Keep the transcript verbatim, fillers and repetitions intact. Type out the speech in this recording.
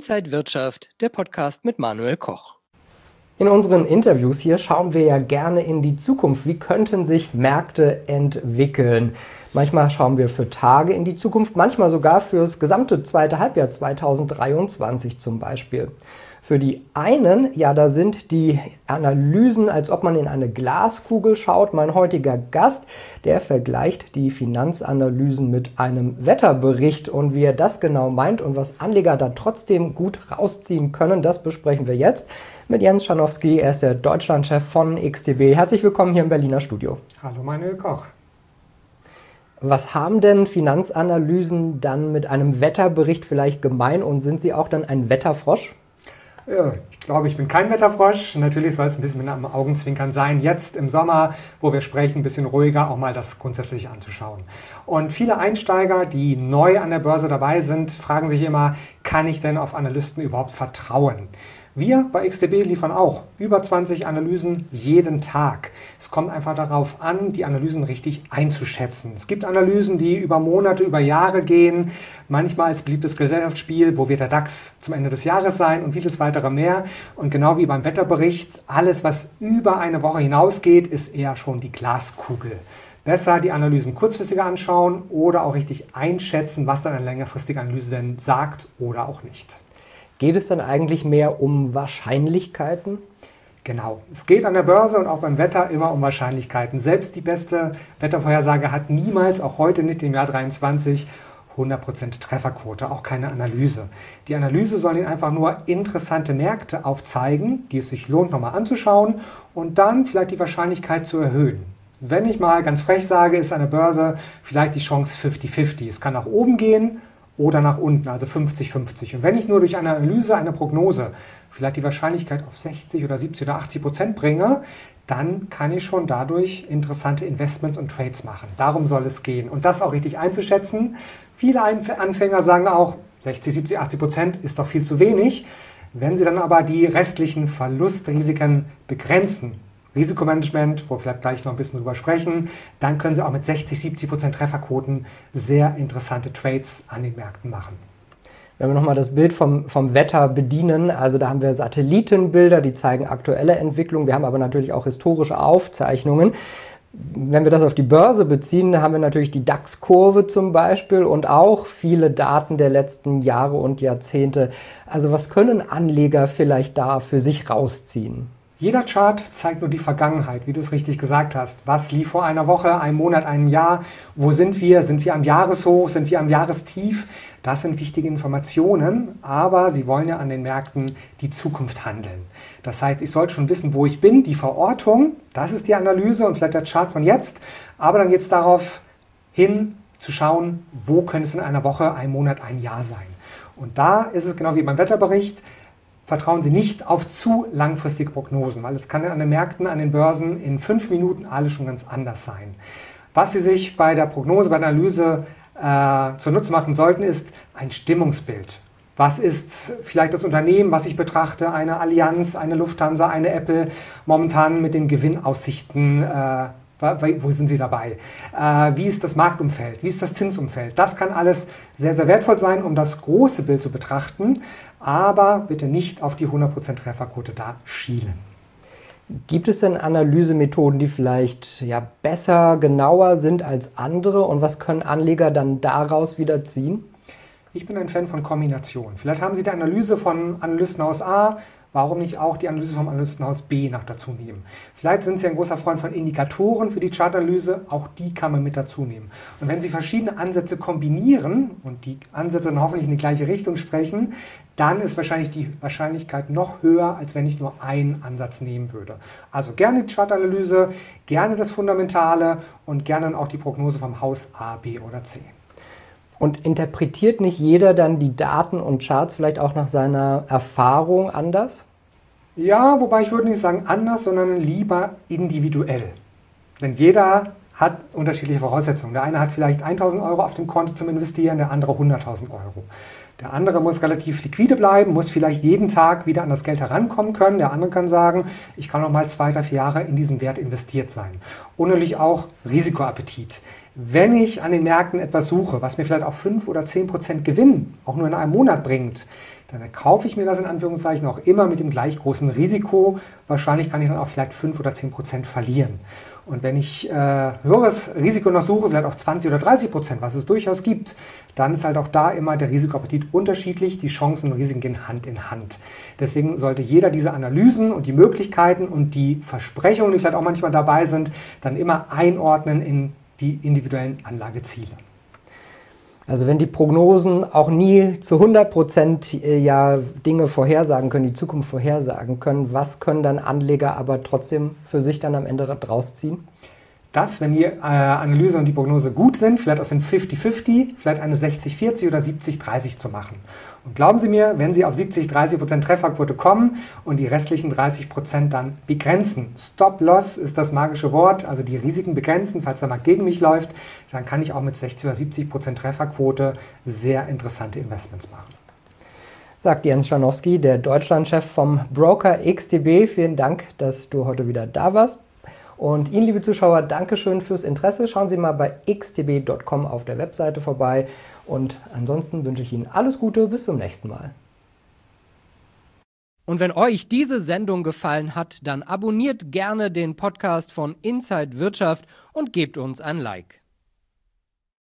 Inside Wirtschaft, der Podcast mit Manuel Koch. In unseren Interviews hier schauen wir ja gerne in die Zukunft. Wie könnten sich Märkte entwickeln? Manchmal schauen wir für Tage in die Zukunft, manchmal sogar fürs gesamte zweite Halbjahr zweitausenddreiundzwanzig zum Beispiel. Für die einen, ja, da sind die Analysen, als ob man in eine Glaskugel schaut. Mein heutiger Gast, der vergleicht die Finanzanalysen mit einem Wetterbericht. Und wie er das genau meint und was Anleger da trotzdem gut rausziehen können, das besprechen wir jetzt mit Jens Schanowski. Er ist der Deutschlandchef von X T B. Herzlich willkommen hier im Berliner Studio. Hallo Manuel Koch. Was haben denn Finanzanalysen dann mit einem Wetterbericht vielleicht gemein und sind sie auch dann ein Wetterfrosch? Ja, ich glaube, ich bin kein Wetterfrosch. Natürlich soll es ein bisschen mit einem Augenzwinkern sein, jetzt im Sommer, wo wir sprechen, ein bisschen ruhiger, auch mal das grundsätzlich anzuschauen. Und viele Einsteiger, die neu an der Börse dabei sind, fragen sich immer, kann ich denn auf Analysten überhaupt vertrauen? Wir bei X T B liefern auch über zwanzig Analysen jeden Tag. Es kommt einfach darauf an, die Analysen richtig einzuschätzen. Es gibt Analysen, die über Monate, über Jahre gehen, manchmal als beliebtes Gesellschaftsspiel, wo wird der DAX zum Ende des Jahres sein und vieles weitere mehr. Und genau wie beim Wetterbericht, alles, was über eine Woche hinausgeht, ist eher schon die Glaskugel. Besser die Analysen kurzfristiger anschauen oder auch richtig einschätzen, was dann eine längerfristige Analyse denn sagt oder auch nicht. Geht es dann eigentlich mehr um Wahrscheinlichkeiten? Genau. Es geht an der Börse und auch beim Wetter immer um Wahrscheinlichkeiten. Selbst die beste Wettervorhersage hat niemals, auch heute nicht im Jahr dreiundzwanzig, hundert Prozent Trefferquote, auch keine Analyse. Die Analyse soll Ihnen einfach nur interessante Märkte aufzeigen, die es sich lohnt, nochmal anzuschauen und dann vielleicht die Wahrscheinlichkeit zu erhöhen. Wenn ich mal ganz frech sage, ist an der Börse vielleicht die Chance fünfzig fünfzig. Es kann nach oben gehen oder nach unten, also fünfzig fünfzig. Und wenn ich nur durch eine Analyse, eine Prognose vielleicht die Wahrscheinlichkeit auf sechzig oder siebzig oder achtzig Prozent bringe, dann kann ich schon dadurch interessante Investments und Trades machen. Darum soll es gehen. Und das auch richtig einzuschätzen. Viele Anfänger sagen auch, sechzig, siebzig, achtzig Prozent ist doch viel zu wenig. Wenn sie dann aber die restlichen Verlustrisiken begrenzen, Risikomanagement, wo wir vielleicht gleich noch ein bisschen drüber sprechen, dann können Sie auch mit sechzig, siebzig Prozent Trefferquoten sehr interessante Trades an den Märkten machen. Wenn wir nochmal das Bild vom, vom Wetter bedienen, also da haben wir Satellitenbilder, die zeigen aktuelle Entwicklung, wir haben aber natürlich auch historische Aufzeichnungen. Wenn wir das auf die Börse beziehen, haben wir natürlich die DAX-Kurve zum Beispiel und auch viele Daten der letzten Jahre und Jahrzehnte. Also was können Anleger vielleicht da für sich rausziehen? Jeder Chart zeigt nur die Vergangenheit, wie du es richtig gesagt hast. Was lief vor einer Woche, einem Monat, einem Jahr? Wo sind wir? Sind wir am Jahreshoch? Sind wir am Jahrestief? Das sind wichtige Informationen, aber sie wollen ja an den Märkten die Zukunft handeln. Das heißt, ich sollte schon wissen, wo ich bin, die Verortung, das ist die Analyse und vielleicht der Chart von jetzt. Aber dann geht es darauf hin, zu schauen, wo könnte es in einer Woche, einem Monat, ein Jahr sein. Und da ist es genau wie beim Wetterbericht. Vertrauen Sie nicht auf zu langfristige Prognosen, weil es kann an den Märkten, an den Börsen in fünf Minuten alles schon ganz anders sein. Was Sie sich bei der Prognose, bei der Analyse äh, zunutze machen sollten, ist ein Stimmungsbild. Was ist vielleicht das Unternehmen, was ich betrachte, eine Allianz, eine Lufthansa, eine Apple, momentan mit den Gewinnaussichten, äh, wo sind sie dabei? Äh, wie ist das Marktumfeld? Wie ist das Zinsumfeld? Das kann alles sehr, sehr wertvoll sein, um das große Bild zu betrachten. Aber bitte nicht auf die hundert Prozent Trefferquote da schielen. Gibt es denn Analysemethoden, die vielleicht ja, besser, genauer sind als andere? Und was können Anleger dann daraus wieder ziehen? Ich bin ein Fan von Kombination. Vielleicht haben Sie die Analyse von Analystenhaus A, warum nicht auch die Analyse vom Analystenhaus B noch dazu nehmen? Vielleicht sind Sie ein großer Freund von Indikatoren für die Chartanalyse, auch die kann man mit dazu nehmen. Und wenn Sie verschiedene Ansätze kombinieren und die Ansätze dann hoffentlich in die gleiche Richtung sprechen, dann ist wahrscheinlich die Wahrscheinlichkeit noch höher, als wenn ich nur einen Ansatz nehmen würde. Also gerne die Chartanalyse, gerne das Fundamentale und gerne dann auch die Prognose vom Haus A, B oder C. Und interpretiert nicht jeder dann die Daten und Charts vielleicht auch nach seiner Erfahrung anders? Ja, wobei ich würde nicht sagen anders, sondern lieber individuell. Denn jeder hat unterschiedliche Voraussetzungen. Der eine hat vielleicht tausend Euro auf dem Konto zum Investieren, der andere hunderttausend Euro. Der andere muss relativ liquide bleiben, muss vielleicht jeden Tag wieder an das Geld herankommen können. Der andere kann sagen, ich kann noch mal zwei, drei, vier Jahre in diesen Wert investiert sein. Und natürlich auch Risikoappetit. Wenn ich an den Märkten etwas suche, was mir vielleicht auch fünf oder zehn Prozent Gewinn auch nur in einem Monat bringt, dann kaufe ich mir das in Anführungszeichen auch immer mit dem gleich großen Risiko. Wahrscheinlich kann ich dann auch vielleicht fünf oder zehn Prozent verlieren. Und wenn ich äh, höheres Risiko noch suche, vielleicht auch zwanzig oder dreißig Prozent, was es durchaus gibt, dann ist halt auch da immer der Risikoappetit unterschiedlich. Die Chancen und Risiken gehen Hand in Hand. Deswegen sollte jeder diese Analysen und die Möglichkeiten und die Versprechungen, die vielleicht auch manchmal dabei sind, dann immer einordnen in die individuellen Anlageziele. Also wenn die Prognosen auch nie zu hundert Prozent ja Dinge vorhersagen können, die Zukunft vorhersagen können, was können dann Anleger aber trotzdem für sich dann am Ende draus ziehen? Dass, wenn die äh, Analyse und die Prognose gut sind, vielleicht aus dem fünfzig fünfzig, vielleicht eine sechzig vierzig oder siebzig dreißig zu machen. Und glauben Sie mir, wenn Sie auf siebzig dreißig Prozent Trefferquote kommen und die restlichen dreißig Prozent dann begrenzen, Stop-Loss ist das magische Wort, also die Risiken begrenzen, falls der Markt gegen mich läuft, dann kann ich auch mit sechzig oder siebzig Prozent Trefferquote sehr interessante Investments machen. Sagt Jens Scharnowski, der Deutschlandchef vom Broker X T B. Vielen Dank, dass du heute wieder da warst. Und Ihnen, liebe Zuschauer, Dankeschön fürs Interesse. Schauen Sie mal bei x t b punkt com auf der Webseite vorbei. Und ansonsten wünsche ich Ihnen alles Gute, bis zum nächsten Mal. Und wenn euch diese Sendung gefallen hat, dann abonniert gerne den Podcast von Inside Wirtschaft und gebt uns ein Like.